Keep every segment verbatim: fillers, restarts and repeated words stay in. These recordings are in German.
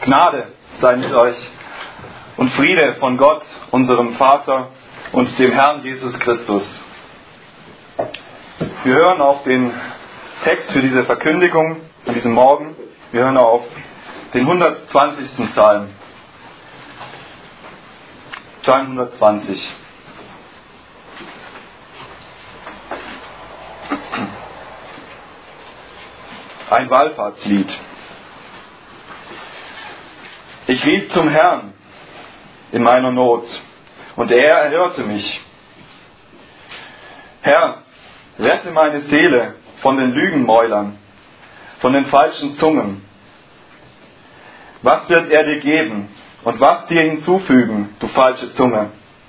Gnade sei mit euch und Friede von Gott, unserem Vater und dem Herrn Jesus Christus. Wir hören auf den Text für diese Verkündigung an diesem Morgen. Wir hören auf den hundertzwanzigsten Psalm. Psalm hundertzwanzig. Ein Wallfahrtslied. Ich rief zum Herrn in meiner Not, und er erhörte mich. Herr, rette meine Seele von den Lügenmäulern, von den falschen Zungen. Was wird er dir geben und was dir hinzufügen, du falsche Zunge?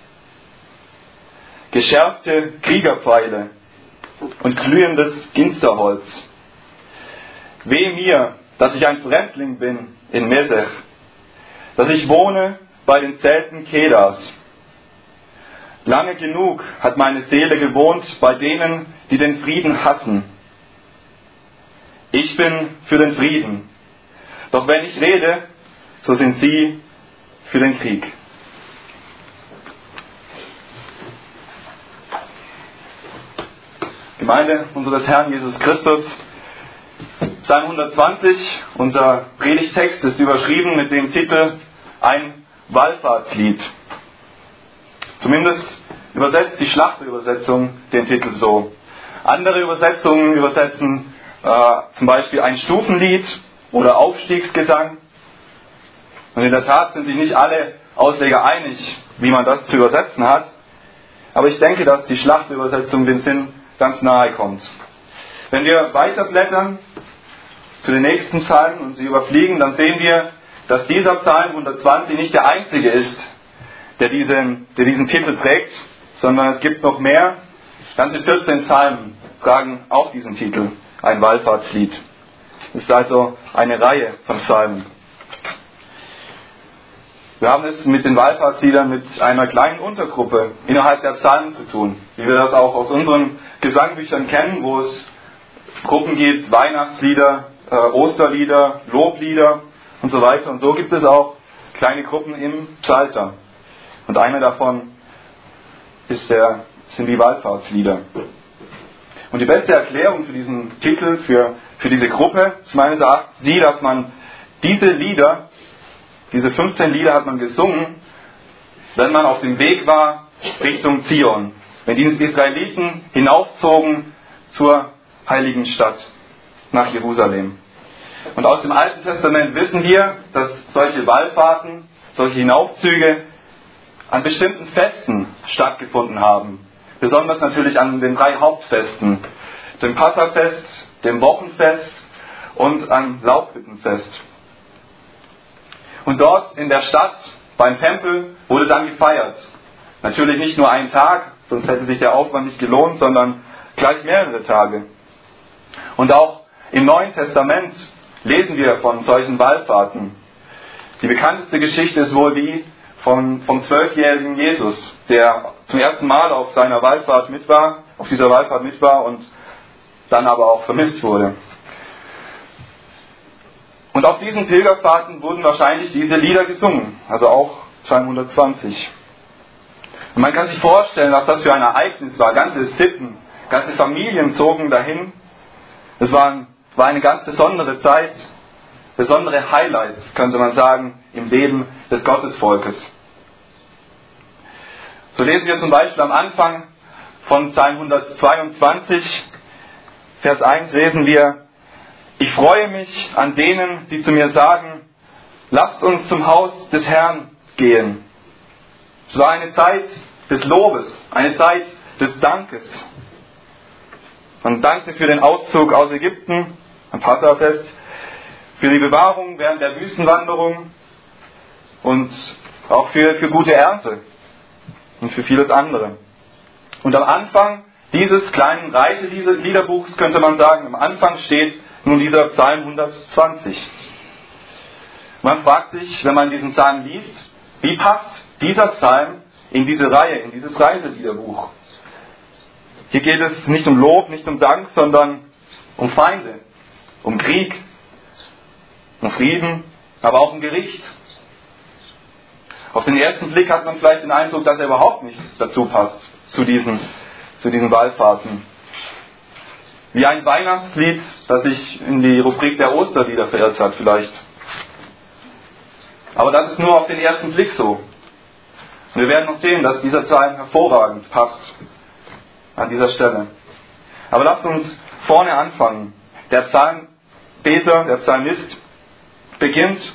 Geschärfte Kriegerpfeile und glühendes Ginsterholz. Weh mir, dass ich ein Fremdling bin in Mesech, dass ich wohne bei den Zelten Kedas. Lange genug hat meine Seele gewohnt bei denen, die den Frieden hassen. Ich bin für den Frieden, doch wenn ich rede, so sind sie für den Krieg. Gemeinde unseres Herrn Jesus Christus, Psalm hundertzwanzig, unser Predigtext ist überschrieben mit dem Titel Ein Wallfahrtslied. Zumindest übersetzt die Schlachterübersetzung den Titel so. Andere Übersetzungen übersetzen äh, zum Beispiel ein Stufenlied oder Aufstiegsgesang. Und in der Tat sind sich nicht alle Ausleger einig, wie man das zu übersetzen hat. Aber ich denke, dass die Schlachterübersetzung dem Sinn ganz nahe kommt. Wenn wir weiterblättern zu den nächsten Psalmen und sie überfliegen, dann sehen wir, dass dieser Psalm hundertzwanzig nicht der einzige ist, der diesen, der diesen Titel trägt, sondern es gibt noch mehr. Ganze vierzehn Psalmen tragen auch diesen Titel, ein Wallfahrtslied. Es ist also eine Reihe von Psalmen. Wir haben es mit den Wallfahrtsliedern mit einer kleinen Untergruppe innerhalb der Psalmen zu tun, wie wir das auch aus unseren Gesangbüchern kennen, wo es Gruppen gibt, Weihnachtslieder, äh, Osterlieder, Loblieder und so weiter. Und so gibt es auch kleine Gruppen im Psalter. Und eine davon ist der, sind die Wallfahrtslieder. Und die beste Erklärung für diesen Titel, für, für diese Gruppe, ist meines Erachtens die, dass man diese Lieder, diese fünfzehn Lieder hat man gesungen, wenn man auf dem Weg war Richtung Zion. Wenn die Israeliten hinaufzogen zur heiligen Stadt, nach Jerusalem. Und aus dem Alten Testament wissen wir, dass solche Wallfahrten, solche Hinaufzüge an bestimmten Festen stattgefunden haben. Besonders natürlich an den drei Hauptfesten. Dem Passafest, dem Wochenfest und am Laubhüttenfest. Und dort in der Stadt, beim Tempel, wurde dann gefeiert. Natürlich nicht nur einen Tag, sonst hätte sich der Aufwand nicht gelohnt, sondern gleich mehrere Tage. Und auch im Neuen Testament lesen wir von solchen Wallfahrten. Die bekannteste Geschichte ist wohl die vom, vom zwölfjährigen Jesus, der zum ersten Mal auf seiner Wallfahrt mit war, auf dieser Wallfahrt mit war und dann aber auch vermisst wurde. Und auf diesen Pilgerfahrten wurden wahrscheinlich diese Lieder gesungen, also auch Psalm hundertzwanzig. Und man kann sich vorstellen, was das für ein Ereignis war. Ganze Sitten, ganze Familien zogen dahin. Es war, war eine ganz besondere Zeit, besondere Highlights, könnte man sagen, im Leben des Gottesvolkes. So lesen wir zum Beispiel am Anfang von Psalm hundertzweiundzwanzig, Vers eins, lesen wir: Ich freue mich an denen, die zu mir sagen, lasst uns zum Haus des Herrn gehen. Es war eine Zeit des Lobes, eine Zeit des Dankes. Man dankte für den Auszug aus Ägypten, am Passafest, für die Bewahrung während der Wüstenwanderung und auch für, für gute Ernte und für vieles andere. Und am Anfang dieses kleinen Reiseliederbuchs könnte man sagen, am Anfang steht nun dieser Psalm hundertzwanzig. Man fragt sich, wenn man diesen Psalm liest, wie passt dieser Psalm in diese Reihe, in dieses Reiseliederbuch? Hier geht es nicht um Lob, nicht um Dank, sondern um Feinde, um Krieg, um Frieden, aber auch im Gericht. Auf den ersten Blick hat man vielleicht den Eindruck, dass er überhaupt nicht dazu passt, zu diesen, zu diesen Wallfahrten. Wie ein Weihnachtslied, das sich in die Rubrik der Osterlieder verirrt hat vielleicht. Aber das ist nur auf den ersten Blick so. Und wir werden noch sehen, dass dieser Psalm hervorragend passt an dieser Stelle. Aber lasst uns vorne anfangen. Der Psalmbeter, der Psalmist beginnt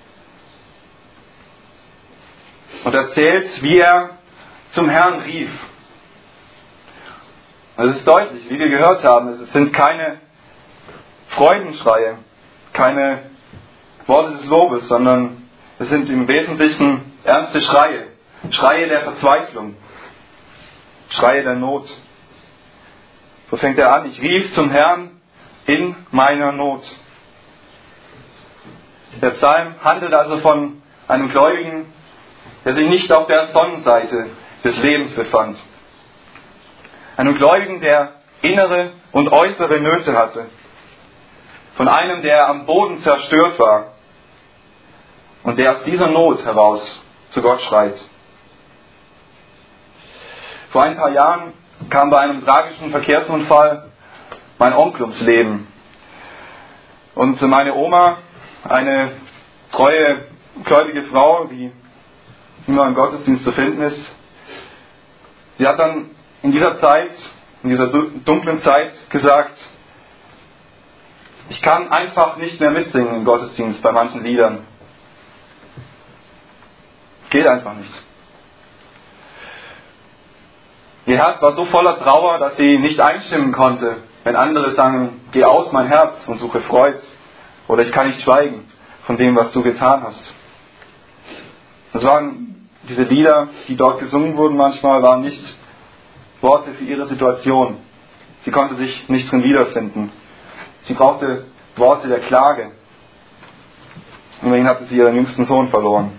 und erzählt, wie er zum Herrn rief. Es ist deutlich, wie wir gehört haben, es sind keine Freudenschreie, keine Worte des Lobes, sondern es sind im Wesentlichen ernste Schreie, Schreie der Verzweiflung, Schreie der Not. So fängt er an, ich rief zum Herrn in meiner Not. Der Psalm handelt also von einem Gläubigen, der sich nicht auf der Sonnenseite des Lebens befand. Einem Gläubigen, der innere und äußere Nöte hatte. Von einem, der am Boden zerstört war und der aus dieser Not heraus zu Gott schreit. Vor ein paar Jahren kam bei einem tragischen Verkehrsunfall mein Onkel ums Leben. Und meine Oma, eine treue, gläubige Frau, die immer im Gottesdienst zu finden ist, sie hat dann in dieser Zeit, in dieser dunklen Zeit gesagt, ich kann einfach nicht mehr mitsingen im Gottesdienst bei manchen Liedern. Geht einfach nicht. Ihr Herz war so voller Trauer, dass sie nicht einstimmen konnte, wenn andere sagen, geh aus mein Herz und suche Freud. Oder ich kann nicht schweigen von dem, was du getan hast. Das waren diese Lieder, die dort gesungen wurden manchmal, waren nicht Worte für ihre Situation. Sie konnte sich nicht drin wiederfinden. Sie brauchte Worte der Klage. Immerhin hatte sie ihren jüngsten Sohn verloren.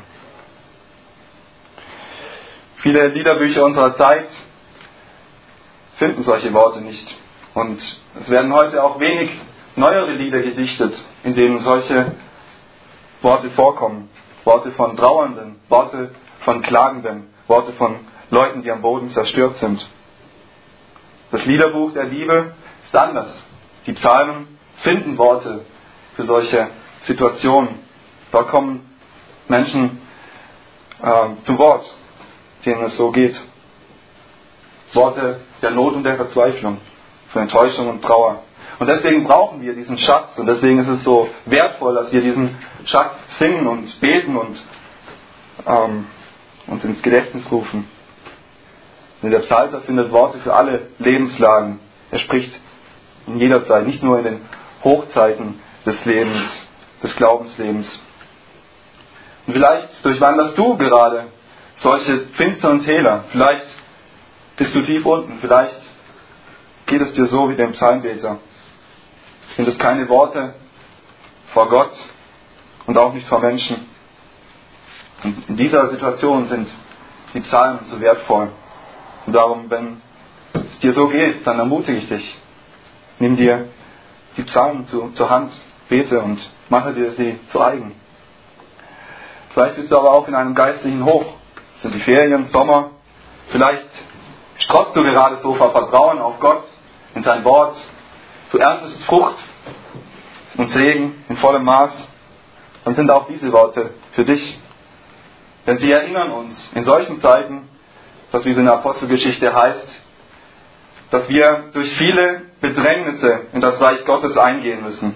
Viele Liederbücher unserer Zeit finden solche Worte nicht. Und es werden heute auch wenig neuere Lieder gedichtet, in denen solche Worte vorkommen. Worte von Trauernden, Worte von Klagenden, Worte von Leuten, die am Boden zerstört sind. Das Liederbuch der Liebe ist anders. Die Psalmen finden Worte für solche Situationen. Dort kommen Menschen äh, zu Wort, denen es so geht. Worte der Not und der Verzweiflung, von Enttäuschung und Trauer. Und deswegen brauchen wir diesen Schatz und deswegen ist es so wertvoll, dass wir diesen Schatz singen und beten und ähm, uns ins Gedächtnis rufen. Denn der Psalter findet Worte für alle Lebenslagen. Er spricht in jeder Zeit, nicht nur in den Hochzeiten des Lebens, des Glaubenslebens. Und vielleicht durchwanderst du gerade solche finsteren Täler. Vielleicht bist du tief unten. Vielleicht geht es dir so wie dem Psalmbeter. Du findest keine Worte vor Gott und auch nicht vor Menschen. Und in dieser Situation sind die Psalmen so wertvoll. Und darum, wenn es dir so geht, dann ermutige ich dich. Nimm dir die Psalmen zu, zur Hand, bete und mache dir sie zu eigen. Vielleicht bist du aber auch in einem geistlichen Hoch. Es sind die Ferien, Sommer. Vielleicht strotzt du gerade so vor Vertrauen auf Gott, in sein Wort. Du erntest Frucht und Segen in vollem Maß. Dann sind auch diese Worte für dich. Denn sie erinnern uns in solchen Zeiten, dass wie es in der Apostelgeschichte heißt, dass wir durch viele Bedrängnisse in das Reich Gottes eingehen müssen.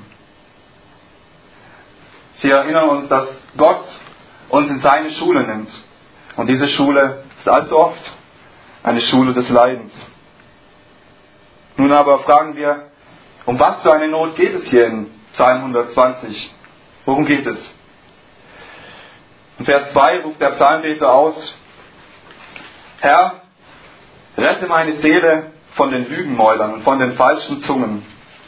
Sie erinnern uns, dass Gott uns in seine Schule nimmt. Und diese Schule ist allzu oft eine Schule des Leidens. Nun aber fragen wir, um was für eine Not geht es hier in Psalm hundertzwanzig? Worum geht es? In Vers zwei ruft der Psalmbeter aus, Herr, rette meine Seele von den Lügenmäulern und von den falschen Zungen.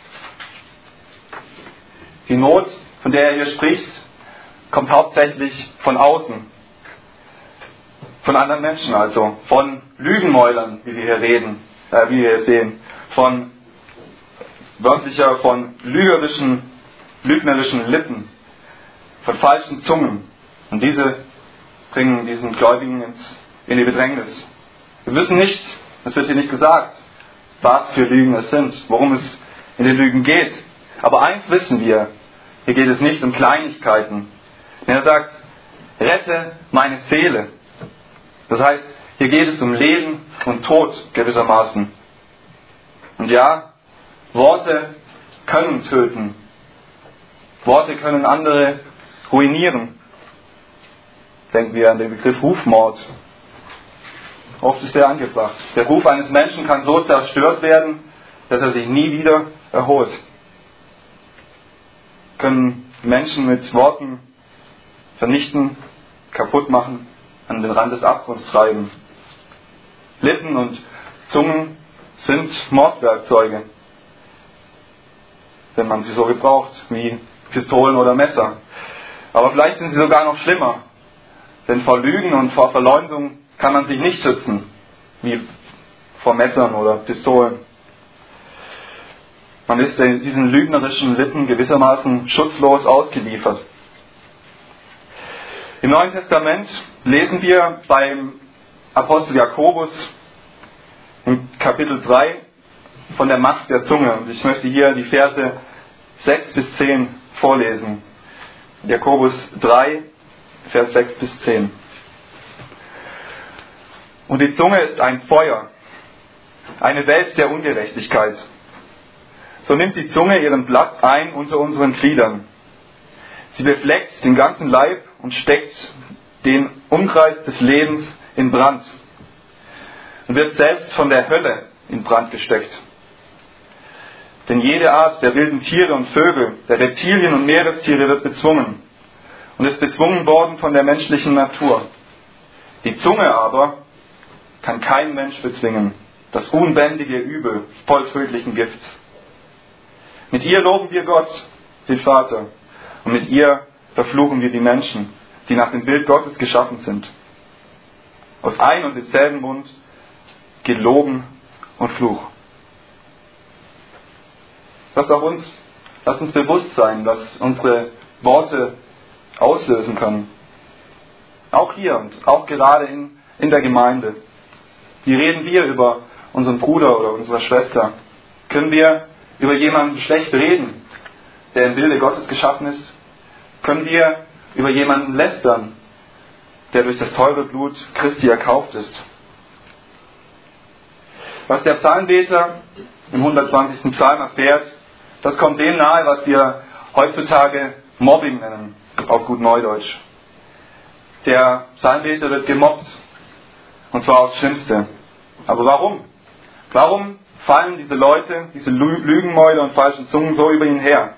Die Not, von der er hier spricht, kommt hauptsächlich von außen. Von anderen Menschen also. Von Lügenmäulern, wie wir hier reden, äh, wie wir hier sehen. Von wörtlicher, von lügerischen, lügnerischen Lippen. von falschen Zungen. Und diese bringen diesen Gläubigen ins, in die Bedrängnis. Wir wissen nicht, es wird hier nicht gesagt, was für Lügen es sind, worum es in den Lügen geht. Aber eins wissen wir, hier geht es nicht um Kleinigkeiten. Denn er sagt, rette meine Seele. Das heißt, hier geht es um Leben und Tod gewissermaßen. Und ja, Worte können töten. Worte können andere ruinieren. Denken wir an den Begriff Rufmord. Oft ist der angebracht. Der Ruf eines Menschen kann so zerstört werden, dass er sich nie wieder erholt. Können Menschen mit Worten vernichten, kaputt machen, an den Rand des Abgrunds treiben. Lippen und Zungen sind Mordwerkzeuge, wenn man sie so gebraucht, wie Pistolen oder Messer. Aber vielleicht sind sie sogar noch schlimmer, denn vor Lügen und vor Verleumdung kann man sich nicht schützen, wie vor Messern oder Pistolen. Man ist diesen lügnerischen Lippen gewissermaßen schutzlos ausgeliefert. Im Neuen Testament lesen wir beim Apostel Jakobus im Kapitel drei von der Macht der Zunge. Und ich möchte hier die Verse sechs bis zehn vorlesen. Jakobus drei, Vers sechs bis zehn. Und die Zunge ist ein Feuer, eine Welt der Ungerechtigkeit. So nimmt die Zunge ihren Platz ein unter unseren Gliedern. Sie befleckt den ganzen Leib und steckt den Umkreis des Lebens in Brand und wird selbst von der Hölle in Brand gesteckt. Denn jede Art der wilden Tiere und Vögel, der Reptilien und Meerestiere wird bezwungen und ist bezwungen worden von der menschlichen Natur. Die Zunge aber kann kein Mensch bezwingen, das unbändige Übel voll tödlichen Gifts. Mit ihr loben wir Gott, den Vater, und mit ihr verfluchen wir die Menschen, die nach dem Bild Gottes geschaffen sind. Aus ein und demselben Mund geht Loben und Fluch. Lasst auch uns, lasst uns bewusst sein, was unsere Worte auslösen können. Auch hier und auch gerade in, in der Gemeinde. Wie reden wir über unseren Bruder oder unsere Schwester? Können wir über jemanden schlecht reden, der im Bilde Gottes geschaffen ist? Können wir über jemanden lästern, der durch das teure Blut Christi erkauft ist? Was der Psalmbeter im hundertzwanzigsten Psalm erfährt, das kommt dem nahe, was wir heutzutage Mobbing nennen, auf gut Neudeutsch. Der Psalmbeter wird gemobbt, und zwar aufs Schlimmste. Aber warum? Warum fallen diese Leute, diese Lügenmäuler und falschen Zungen so über ihn her?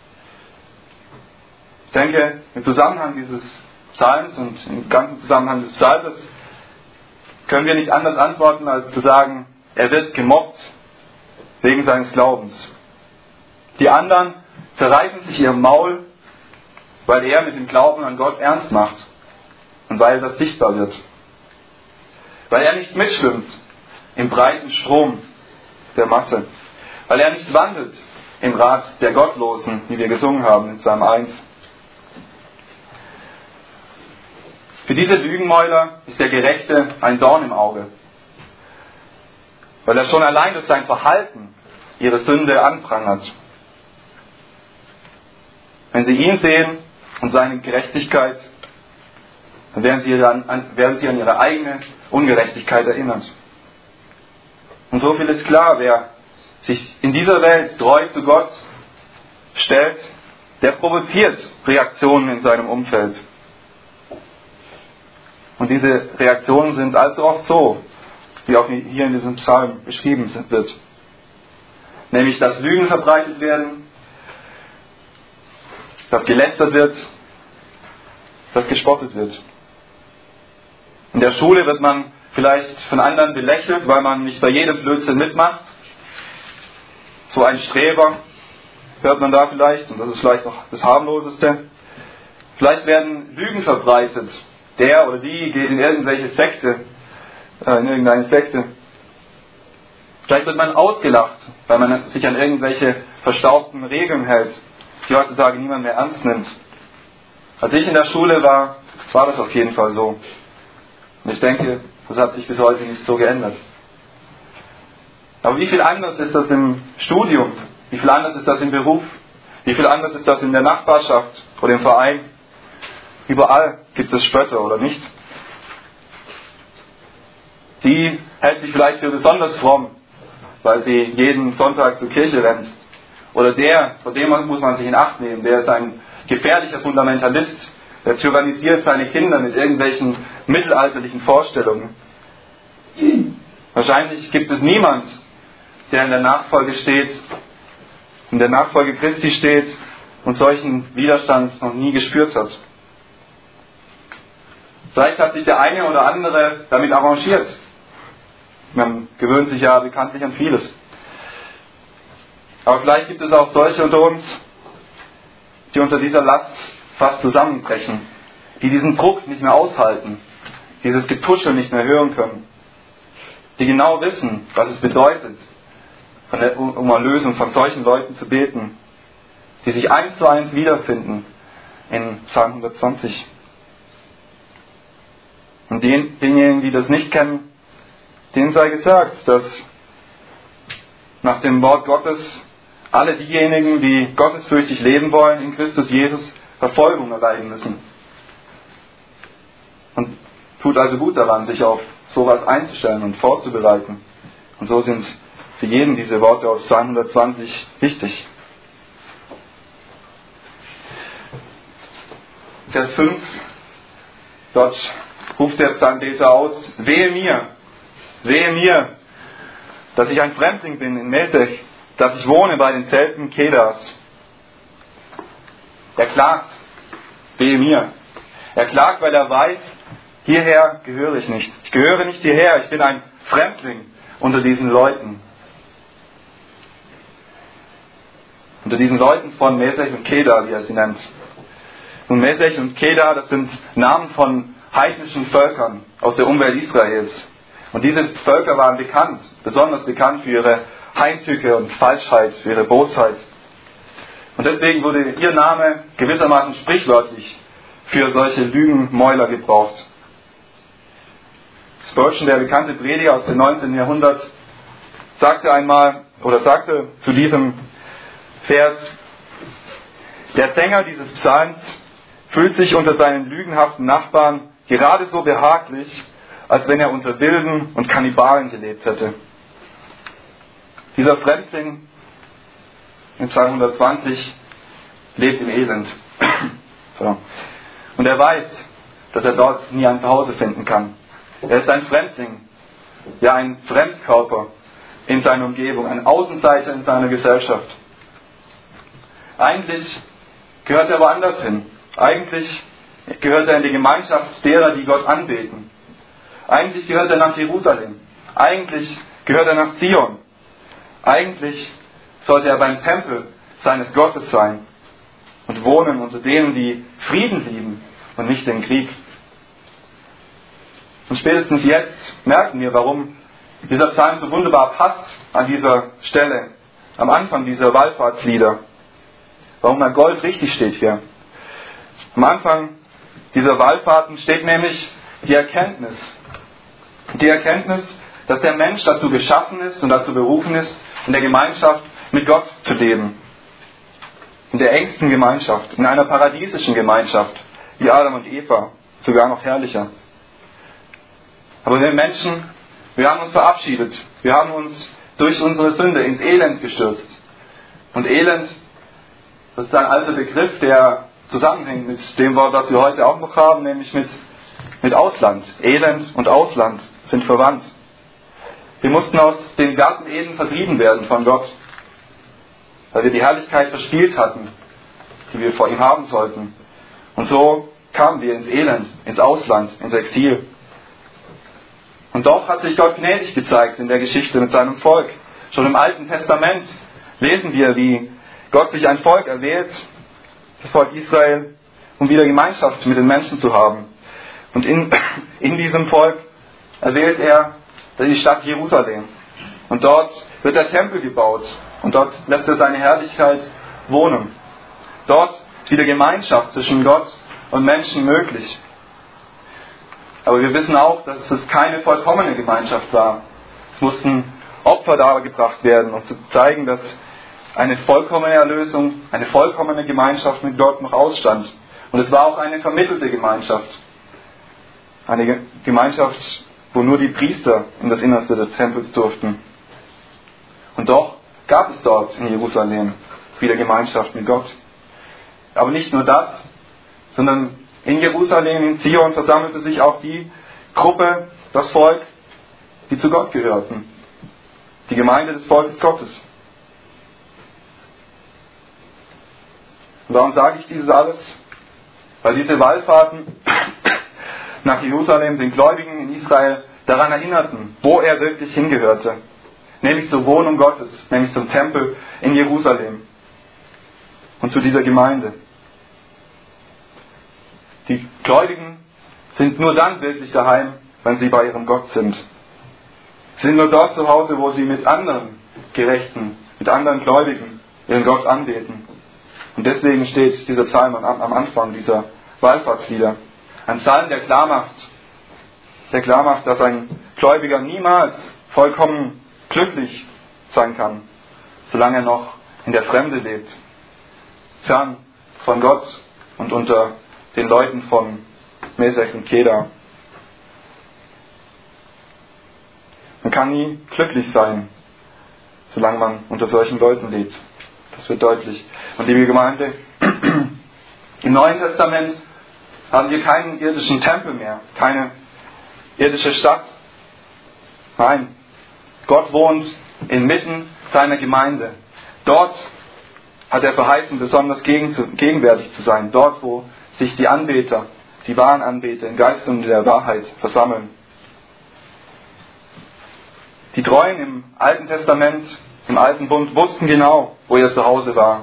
Ich denke, im Zusammenhang dieses Psalms und im ganzen Zusammenhang des Psalms können wir nicht anders antworten, als zu sagen, er wird gemobbt wegen seines Glaubens. Die anderen zerreißen sich ihr Maul, weil er mit dem Glauben an Gott ernst macht und weil das sichtbar wird. Weil er nicht mitschwimmt im breiten Strom der Masse. Weil er nicht wandelt im Rat der Gottlosen, wie wir gesungen haben in Psalm eins. Für diese Lügenmäuler ist der Gerechte ein Dorn im Auge, weil er schon allein durch sein Verhalten ihre Sünde anprangert. Wenn sie ihn sehen und seine Gerechtigkeit, dann werden sie an, werden sie an ihre eigene Ungerechtigkeit erinnert. Und so viel ist klar, wer sich in dieser Welt treu zu Gott stellt, der provoziert Reaktionen in seinem Umfeld. Und diese Reaktionen sind allzu oft so, wie auch hier in diesem Psalm beschrieben wird. Nämlich, dass Lügen verbreitet werden, dass gelästert wird, dass gespottet wird. In der Schule wird man vielleicht von anderen belächelt, weil man nicht bei jedem Blödsinn mitmacht. So ein Streber hört man da vielleicht, und das ist vielleicht noch das harmloseste. Vielleicht werden Lügen verbreitet. Der oder die geht in irgendwelche Sekte, äh, in irgendeine Sekte. Vielleicht wird man ausgelacht, weil man sich an irgendwelche verstaubten Regeln hält, die heutzutage niemand mehr ernst nimmt. Als ich in der Schule war, war das auf jeden Fall so. Und ich denke, das hat sich bis heute nicht so geändert. Aber wie viel anders ist das im Studium? Wie viel anders ist das im Beruf? Wie viel anders ist das in der Nachbarschaft oder im Verein? Überall gibt es Spötter, oder nicht? Die hält sich vielleicht für besonders fromm, weil sie jeden Sonntag zur Kirche rennt. Oder der, vor dem muss man sich in Acht nehmen, der ist ein gefährlicher Fundamentalist, der tyrannisiert seine Kinder mit irgendwelchen mittelalterlichen Vorstellungen. Wahrscheinlich gibt es niemand, der in der Nachfolge steht, in der Nachfolge Christi steht und solchen Widerstand noch nie gespürt hat. Vielleicht hat sich der eine oder andere damit arrangiert. Man gewöhnt sich ja bekanntlich an vieles. Aber vielleicht gibt es auch solche unter uns, die unter dieser Last fast zusammenbrechen, die diesen Druck nicht mehr aushalten, dieses Getuschel nicht mehr hören können, die genau wissen, was es bedeutet, von der, um Erlösung von solchen Leuten zu beten, die sich eins zu eins wiederfinden in Psalm hundertzwanzig. Und den, denjenigen, die das nicht kennen, denen sei gesagt, dass nach dem Wort Gottes alle diejenigen, die gottesfürchtig leben wollen, in Christus Jesus Verfolgung erleiden müssen. Und tut also gut daran, sich auf sowas einzustellen und vorzubereiten. Und so sind für jeden diese Worte aus Psalm hundertzwanzig wichtig. Vers fünf, dort ruft der Psalmbeter aus: Wehe mir, wehe mir, dass ich ein Fremdling bin in Mesech, dass ich wohne bei den Zelten Kedars. Er klagt, wehe mir. Er klagt, weil er weiß, hierher gehöre ich nicht. Ich gehöre nicht hierher, ich bin ein Fremdling unter diesen Leuten. Unter diesen Leuten von Mesech und Kedar, wie er sie nennt. Und Mesech und Kedar, das sind Namen von heidnischen Völkern aus der Umwelt Israels. Und diese Völker waren bekannt, besonders bekannt für ihre Heimtücke und Falschheit, für ihre Bosheit. Und deswegen wurde ihr Name gewissermaßen sprichwörtlich für solche Lügenmäuler gebraucht. Spurgeon, der bekannte Prediger aus dem neunzehnten Jahrhundert, sagte einmal, oder sagte zu diesem Vers: Der Sänger dieses Psalms fühlt sich unter seinen lügenhaften Nachbarn gerade so behaglich, als wenn er unter Wilden und Kannibalen gelebt hätte. Dieser Fremdling in Psalm hundertzwanzig lebt im Elend. So. Und er weiß, dass er dort nie ein Zuhause finden kann. Er ist ein Fremdling, ja ein Fremdkörper in seiner Umgebung, ein Außenseiter in seiner Gesellschaft. Eigentlich gehört er woanders hin. Eigentlich gehört er in die Gemeinschaft derer, die Gott anbeten. Eigentlich gehört er nach Jerusalem. Eigentlich gehört er nach Zion. Eigentlich sollte er beim Tempel seines Gottes sein und wohnen unter denen, die Frieden lieben und nicht den Krieg. Und spätestens jetzt merken wir, warum dieser Psalm so wunderbar passt an dieser Stelle, am Anfang dieser Wallfahrtslieder. Warum er Gold richtig steht hier. Am Anfang dieser Wallfahrten steht nämlich die Erkenntnis. Die Erkenntnis, dass der Mensch dazu geschaffen ist und dazu berufen ist, in der Gemeinschaft mit Gott zu leben. In der engsten Gemeinschaft, in einer paradiesischen Gemeinschaft, wie Adam und Eva, sogar noch herrlicher. Aber wir Menschen, wir haben uns verabschiedet. Wir haben uns durch unsere Sünde ins Elend gestürzt. Und Elend, das ist ein alter Begriff, der zusammenhängt mit dem Wort, das wir heute auch noch haben, nämlich mit, mit Ausland. Elend und Ausland sind verwandt. Wir mussten aus dem Garten Eden vertrieben werden von Gott, weil wir die Herrlichkeit verspielt hatten, die wir vor ihm haben sollten. Und so kamen wir ins Elend, ins Ausland, ins Exil. Und doch hat sich Gott gnädig gezeigt in der Geschichte mit seinem Volk. Schon im Alten Testament lesen wir, wie Gott sich ein Volk erwählt, das Volk Israel, um wieder Gemeinschaft mit den Menschen zu haben. Und in, in diesem Volk erwählt er die Stadt Jerusalem. Und dort wird der Tempel gebaut. Und dort lässt er seine Herrlichkeit wohnen. Dort wieder Gemeinschaft zwischen Gott und Menschen möglich. Aber wir wissen auch, dass es keine vollkommene Gemeinschaft war. Es mussten Opfer dargebracht werden, um zu zeigen, dass eine vollkommene Erlösung, eine vollkommene Gemeinschaft mit Gott noch ausstand. Und es war auch eine vermittelte Gemeinschaft. Eine Gemeinschaft, wo nur die Priester in das Innerste des Tempels durften. Und doch gab es dort in Jerusalem wieder Gemeinschaft mit Gott. Aber nicht nur das, sondern in Jerusalem, in Zion versammelte sich auch die Gruppe, das Volk, die zu Gott gehörten. Die Gemeinde des Volkes Gottes. Und warum sage ich dieses alles? Weil diese Wallfahrten nach Jerusalem den Gläubigen in Israel daran erinnerten, wo er wirklich hingehörte. Nämlich zur Wohnung Gottes, nämlich zum Tempel in Jerusalem und zu dieser Gemeinde. Die Gläubigen sind nur dann wirklich daheim, wenn sie bei ihrem Gott sind. Sie sind nur dort zu Hause, wo sie mit anderen Gerechten, mit anderen Gläubigen ihren Gott anbeten. Und deswegen steht dieser Psalm am Anfang dieser Wallfahrtslieder. Ein Psalm, der klar macht, der klar macht, dass ein Gläubiger niemals vollkommen glücklich sein kann, solange er noch in der Fremde lebt, fern von Gott und unter den Leuten von Mesech und Kedar. Man kann nie glücklich sein, solange man unter solchen Leuten lebt. Das wird deutlich. Und liebe Gemeinde, im Neuen Testament haben wir keinen irdischen Tempel mehr, keine irdische Stadt. Nein, Gott wohnt inmitten seiner Gemeinde. Dort hat er verheißen, besonders gegenwärtig zu sein. Dort, wo sich die Anbeter, die wahren Anbeter im Geist und in der Wahrheit versammeln. Die Treuen im Alten Testament, im Alten Bund wussten genau, wo ihr Zuhause war.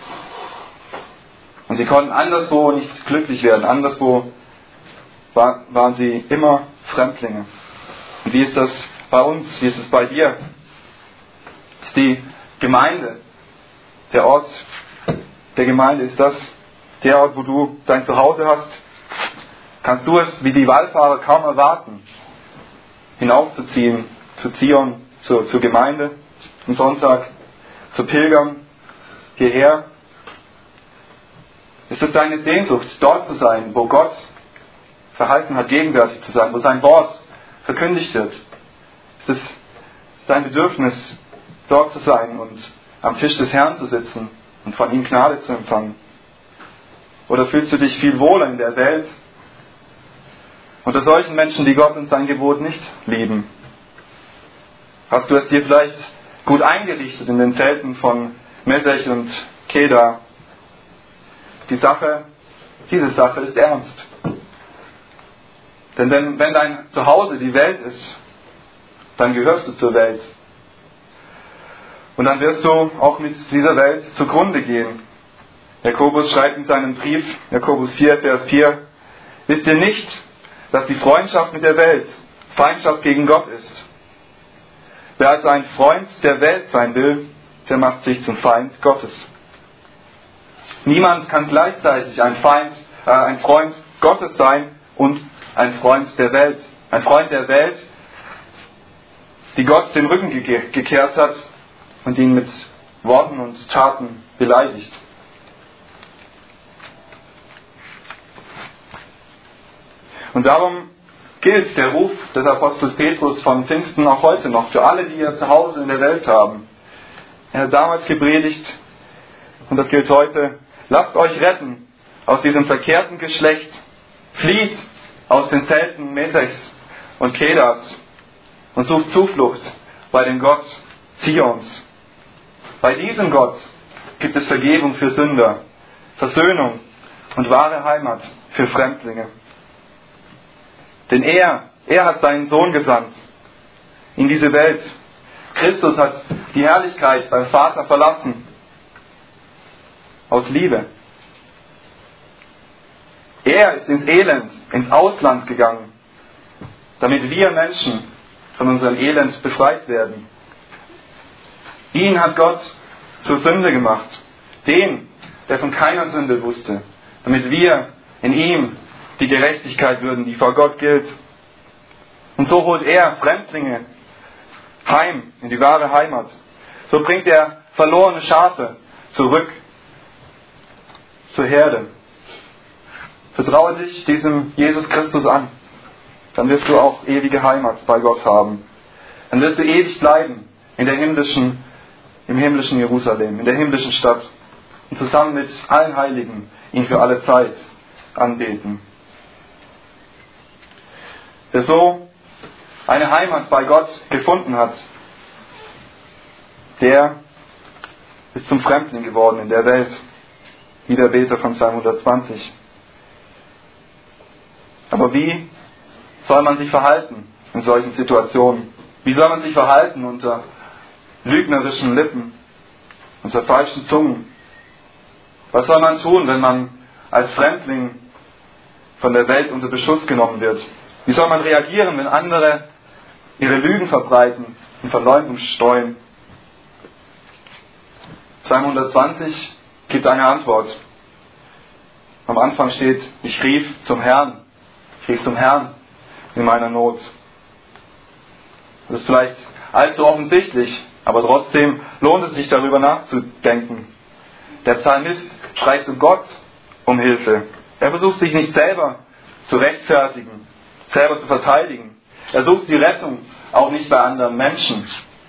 Und sie konnten anderswo nicht glücklich werden. Anderswo war, waren sie immer Fremdlinge. Und wie ist das bei uns? Wie ist es bei dir? Ist die Gemeinde, der Ort der Gemeinde, ist das der Ort, wo du dein Zuhause hast? Kannst du es wie die Wallfahrer kaum erwarten, hinaufzuziehen zu Zion, zur, zur Gemeinde am Sonntag, zu Pilgern hierher? Ist es deine Sehnsucht, dort zu sein, wo Gott verheißen hat, gegenwärtig zu sein, wo sein Wort verkündigt wird? Ist es dein Bedürfnis, dort zu sein und am Tisch des Herrn zu sitzen und von ihm Gnade zu empfangen? Oder fühlst du dich viel wohler in der Welt unter solchen Menschen, die Gott und sein Gebot nicht lieben? Hast du es dir vielleicht gut eingerichtet in den Zelten von Mesech und Kedar? Die Sache, diese Sache ist ernst. Denn wenn, wenn dein Zuhause die Welt ist, dann gehörst du zur Welt. Und dann wirst du auch mit dieser Welt zugrunde gehen. Jakobus schreibt in seinem Brief, Jakobus vier, Vers vier, wisst ihr nicht, dass die Freundschaft mit der Welt Feindschaft gegen Gott ist? Wer also ein Freund der Welt sein will, der macht sich zum Feind Gottes. Niemand kann gleichzeitig ein Feind, äh, ein Freund Gottes sein und ein Freund der Welt. Ein Freund der Welt, die Gott den Rücken ge- gekehrt hat und ihn mit Worten und Taten beleidigt. Und darum gilt der Ruf des Apostels Petrus von Pfingsten auch heute noch für alle, die ihr Zuhause in der Welt haben. Er hat damals gepredigt, und das gilt heute: Lasst euch retten aus diesem verkehrten Geschlecht, flieht aus den Zelten Mesechs und Kedars und sucht Zuflucht bei dem Gott Zions. Bei diesem Gott gibt es Vergebung für Sünder, Versöhnung und wahre Heimat für Fremdlinge. Denn er, er hat seinen Sohn gesandt in diese Welt. Christus hat die Herrlichkeit beim Vater verlassen. Aus Liebe. Er ist ins Elend, ins Ausland gegangen, damit wir Menschen von unserem Elend befreit werden. Ihn hat Gott zur Sünde gemacht. Den, der von keiner Sünde wusste, damit wir in ihm die Gerechtigkeit würden, die vor Gott gilt. Und so holt er Fremdlinge heim, in die wahre Heimat. So bringt er verlorene Schafe zurück zur Herde. Vertraue dich diesem Jesus Christus an. Dann wirst du auch ewige Heimat bei Gott haben. Dann wirst du ewig bleiben in der himmlischen, im himmlischen Jerusalem, in der himmlischen Stadt. Und zusammen mit allen Heiligen ihn für alle Zeit anbeten. Wer so eine Heimat bei Gott gefunden hat, der ist zum Fremdling geworden in der Welt, wie der Beter von Psalm hundertzwanzig. Aber wie soll man sich verhalten in solchen Situationen? Wie soll man sich verhalten unter lügnerischen Lippen, unter falschen Zungen? Was soll man tun, wenn man als Fremdling von der Welt unter Beschuss genommen wird? Wie soll man reagieren, wenn andere ihre Lügen verbreiten und Verleumdung streuen? Psalm hundertzwanzig gibt eine Antwort. Am Anfang steht, ich rief zum Herrn. Ich rief zum Herrn in meiner Not. Das ist vielleicht allzu offensichtlich, aber trotzdem lohnt es sich darüber nachzudenken. Der Psalmist schreit zu Gott um Hilfe. Er versucht sich nicht selber zu rechtfertigen, selber zu verteidigen. Er sucht die Rettung auch nicht bei anderen Menschen.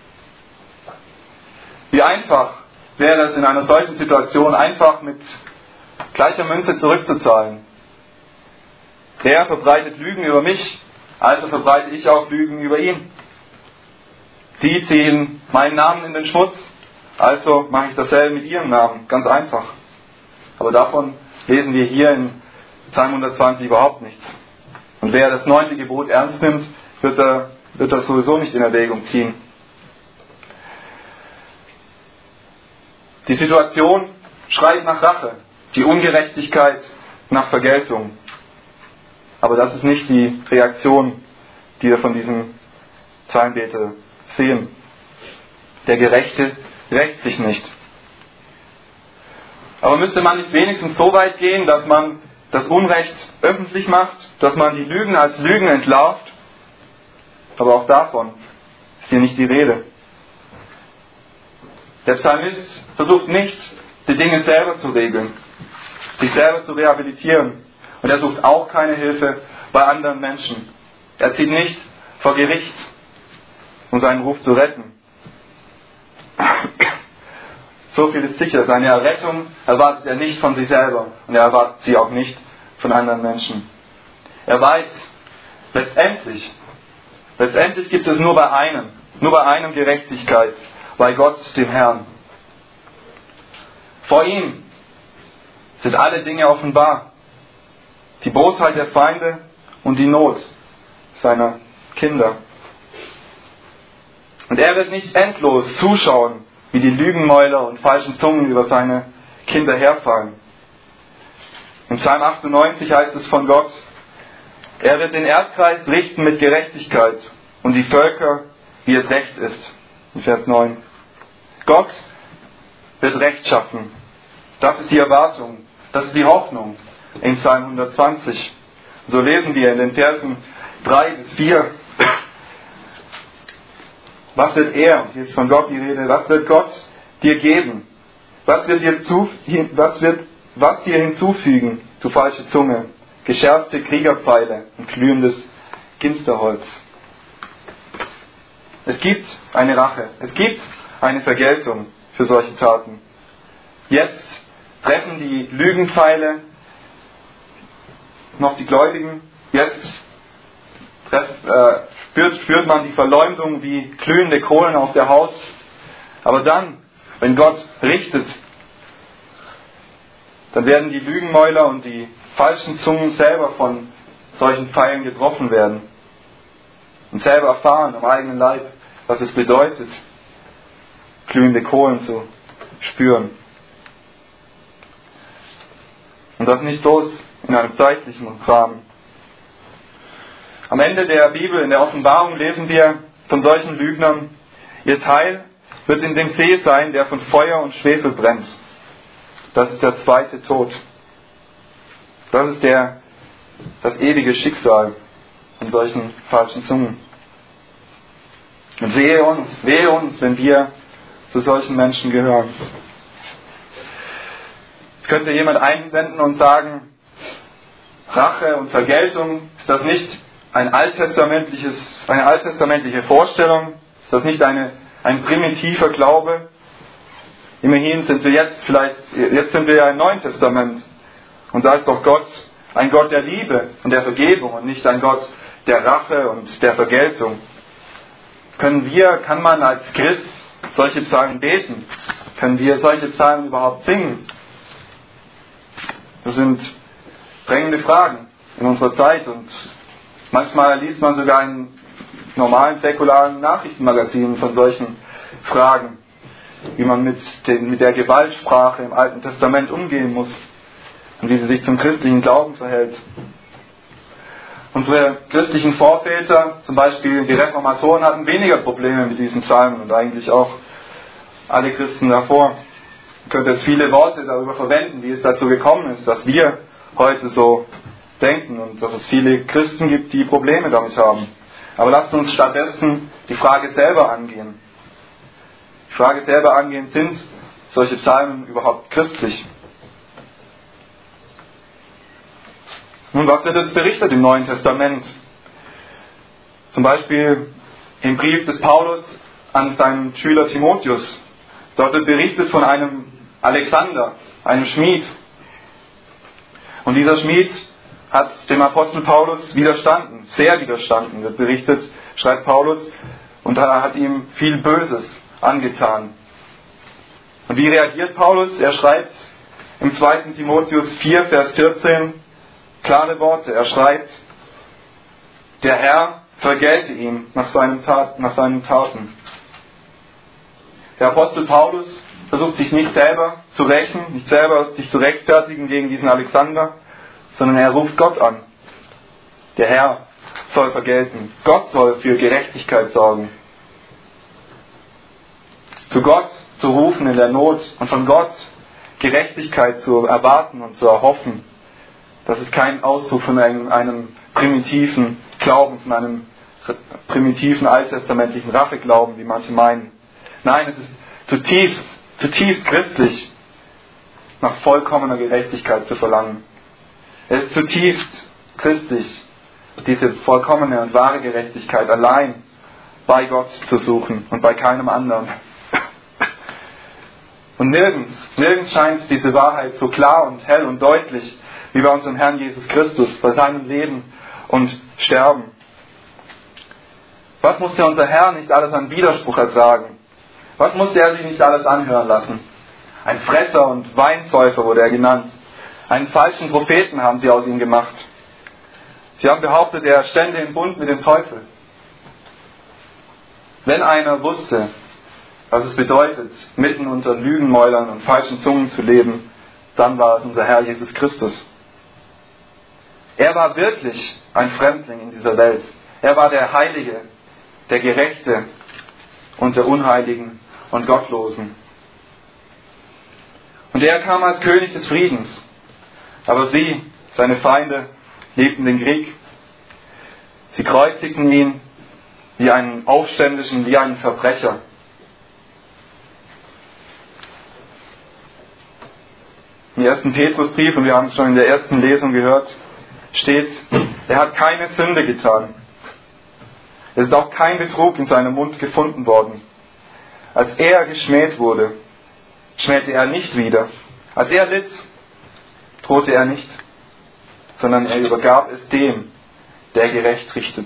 Wie einfach wäre es in einer solchen Situation, einfach mit gleicher Münze zurückzuzahlen. Der verbreitet Lügen über mich, also verbreite ich auch Lügen über ihn. Sie ziehen meinen Namen in den Schmutz, also mache ich dasselbe mit ihrem Namen. Ganz einfach. Aber davon lesen wir hier in Psalm hundertzwanzig überhaupt nichts. Und wer das neunte Gebot ernst nimmt, wird, er, wird das sowieso nicht in Erwägung ziehen. Die Situation schreit nach Rache, die Ungerechtigkeit nach Vergeltung. Aber das ist nicht die Reaktion, die wir von diesem Psalmbeter sehen. Der Gerechte rächt sich nicht. Aber müsste man nicht wenigstens so weit gehen, dass man das Unrecht öffentlich macht, dass man die Lügen als Lügen entlarvt? Aber auch davon ist hier nicht die Rede. Der Psalmist versucht nicht, die Dinge selber zu regeln, sich selber zu rehabilitieren. Und er sucht auch keine Hilfe bei anderen Menschen. Er zieht nicht vor Gericht, um seinen Ruf zu retten. So viel ist sicher, seine Errettung erwartet er nicht von sich selber und er erwartet sie auch nicht von anderen Menschen. Er weiß, letztendlich, letztendlich gibt es nur bei einem, nur bei einem Gerechtigkeit, bei Gott, dem Herrn. Vor ihm sind alle Dinge offenbar. Die Bosheit der Feinde und die Not seiner Kinder. Und er wird nicht endlos zuschauen, wie die Lügenmäuler und falschen Zungen über seine Kinder herfallen. Im Psalm achtundneunzig heißt es von Gott, er wird den Erdkreis richten mit Gerechtigkeit und die Völker, wie es recht ist. In Vers neun. Gott wird Recht schaffen. Das ist die Erwartung, das ist die Hoffnung in Psalm hundertzwanzig. So lesen wir in den Versen drei bis vier. Was wird er, und hier ist von Gott die Rede, was wird Gott dir geben? Was wird dir, zu, was wird, was dir hinzufügen, du falsche Zunge? Geschärfte Kriegerpfeile und glühendes Ginsterholz. Es gibt eine Rache, es gibt eine Vergeltung für solche Taten. Jetzt treffen die Lügenpfeile noch die Gläubigen, jetzt treff, äh, spürt, spürt man die Verleumdung wie glühende Kohlen auf der Haut. Aber dann, wenn Gott richtet, dann werden die Lügenmäuler und die falschen Zungen selber von solchen Pfeilen getroffen werden und selber erfahren am eigenen Leib, was es bedeutet, glühende Kohlen zu spüren. Und das nicht bloß in einem zeitlichen Rahmen. Am Ende der Bibel, in der Offenbarung, lesen wir von solchen Lügnern, ihr Teil wird in dem See sein, der von Feuer und Schwefel brennt. Das ist der zweite Tod. Das ist der, das ewige Schicksal von solchen falschen Zungen. Und wehe uns, wehe uns, wenn wir zu solchen Menschen gehören. Jetzt könnte jemand einwenden und sagen, Rache und Vergeltung, ist das nicht ein alttestamentliches, eine alttestamentliche Vorstellung? Ist das nicht eine, ein primitiver Glaube? Immerhin sind wir jetzt vielleicht, jetzt sind wir ja im Neuen Testament. Und da ist doch Gott ein Gott der Liebe und der Vergebung und nicht ein Gott der Rache und der Vergeltung. Können wir, kann man als Christ solche Psalmen beten? Können wir solche Psalmen überhaupt singen? Das sind drängende Fragen in unserer Zeit und manchmal liest man sogar in normalen säkularen Nachrichtenmagazinen von solchen Fragen, wie man mit, den, mit der Gewaltsprache im Alten Testament umgehen muss und wie sie sich zum christlichen Glauben verhält. Unsere christlichen Vorväter, zum Beispiel die Reformatoren, hatten weniger Probleme mit diesen Psalmen und eigentlich auch alle Christen davor. Man könnte jetzt viele Worte darüber verwenden, wie es dazu gekommen ist, dass wir heute so denken und dass es viele Christen gibt, die Probleme damit haben. Aber lasst uns stattdessen die Frage selber angehen. Die Frage selber angehen, sind solche Psalmen überhaupt christlich? Nun, was wird jetzt berichtet im Neuen Testament? Zum Beispiel im Brief des Paulus an seinen Schüler Timotheus. Dort wird berichtet von einem Alexander, einem Schmied. Und dieser Schmied hat dem Apostel Paulus widerstanden, sehr widerstanden, wird berichtet, schreibt Paulus, und er hat ihm viel Böses angetan. Und wie reagiert Paulus? Er schreibt im zweiten Timotheus vier, Vers vierzehn, klare Worte. Er schreibt, der Herr vergelte ihm nach seinen, Tat, nach seinen Taten. Der Apostel Paulus versucht sich nicht selber zu rächen, nicht selber sich zu rechtfertigen gegen diesen Alexander, sondern er ruft Gott an. Der Herr soll vergelten. Gott soll für Gerechtigkeit sorgen. Zu Gott zu rufen in der Not und von Gott Gerechtigkeit zu erwarten und zu erhoffen, das ist kein Ausdruck von einem, einem primitiven Glauben, von einem primitiven alttestamentlichen Racheglauben, wie manche meinen. Nein, es ist zutiefst, zutiefst christlich, nach vollkommener Gerechtigkeit zu verlangen. Es ist zutiefst christlich, diese vollkommene und wahre Gerechtigkeit allein bei Gott zu suchen und bei keinem anderen. Und nirgends, nirgends scheint diese Wahrheit so klar und hell und deutlich wie bei unserem Herrn Jesus Christus, bei seinem Leben und Sterben. Was musste unser Herr nicht alles an Widerspruch ertragen? Was musste er sich nicht alles anhören lassen? Ein Fresser und Weinsäufer wurde er genannt. Einen falschen Propheten haben sie aus ihm gemacht. Sie haben behauptet, er stände im Bund mit dem Teufel. Wenn einer wusste, was es bedeutet, mitten unter Lügenmäulern und falschen Zungen zu leben, dann war es unser Herr Jesus Christus. Er war wirklich ein Fremdling in dieser Welt. Er war der Heilige, der Gerechte unter Unheiligen und Gottlosen. Und er kam als König des Friedens. Aber sie, seine Feinde, liebten den Krieg. Sie kreuzigten ihn wie einen Aufständischen, wie einen Verbrecher. Im ersten Petrusbrief, und wir haben es schon in der ersten Lesung gehört, steht, er hat keine Sünde getan. Es ist auch kein Betrug in seinem Mund gefunden worden. Als er geschmäht wurde, schmähte er nicht wieder. Als er litt, drohte er nicht, sondern er übergab es dem, der gerecht richtet.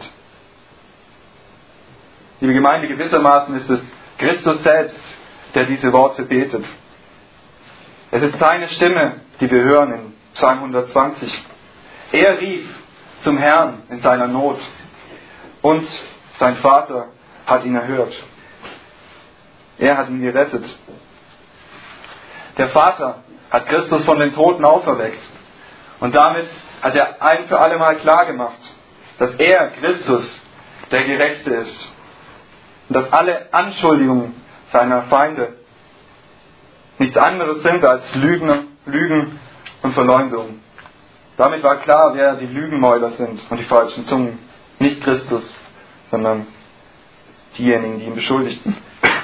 Liebe Gemeinde, gewissermaßen ist es Christus selbst, der diese Worte betet. Es ist seine Stimme, die wir hören in Psalm hundertzwanzig. Er rief zum Herrn in seiner Not und sein Vater hat ihn erhört. Er hat ihn gerettet. Der Vater hat Christus von den Toten auferweckt und damit hat er ein für alle Mal klar gemacht, dass er, Christus, der Gerechte ist und dass alle Anschuldigungen seiner Feinde nichts anderes sind als Lügen, Lügen und Verleumdung. Damit war klar, wer die Lügenmäuler sind und die falschen Zungen. Nicht Christus, sondern diejenigen, die ihn beschuldigten.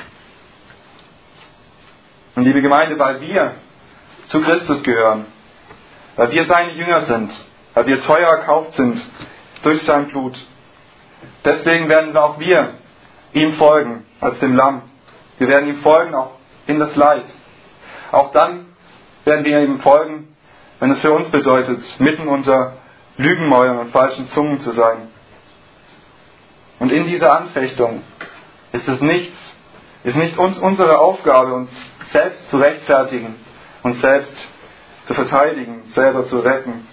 Und liebe Gemeinde, weil wir zu Christus gehören, weil wir seine Jünger sind, weil wir teuer erkauft sind durch sein Blut, deswegen werden auch wir ihm folgen als dem Lamm. Wir werden ihm folgen auch in das Leid. Auch dann werden wir ihm folgen, wenn es für uns bedeutet, mitten unter Lügenmäulern und falschen Zungen zu sein. Und in dieser Anfechtung ist es nichts, ist nicht uns unsere Aufgabe, uns selbst zu rechtfertigen, uns selbst zu verteidigen, selber zu retten.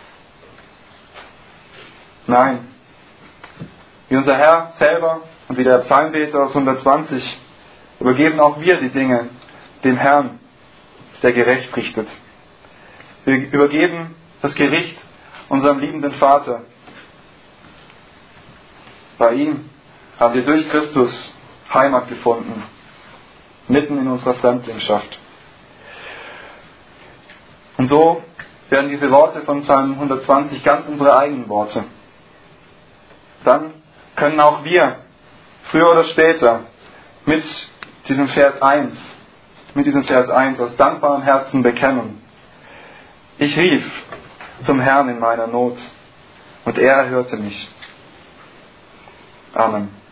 Nein, wie unser Herr selber und wie der Psalmbeter aus hundertzwanzig übergeben auch wir die Dinge dem Herrn, der gerecht richtet. Wir übergeben das Gericht unserem liebenden Vater. Bei ihm haben wir durch Christus Heimat gefunden, mitten in unserer Fremdlingschaft. Und so werden diese Worte von Psalm hundertzwanzig ganz unsere eigenen Worte. Dann können auch wir früher oder später mit diesem Vers eins, mit diesem Vers eins aus dankbarem Herzen bekennen: Ich rief zum Herrn in meiner Not und er erhörte mich. Amen.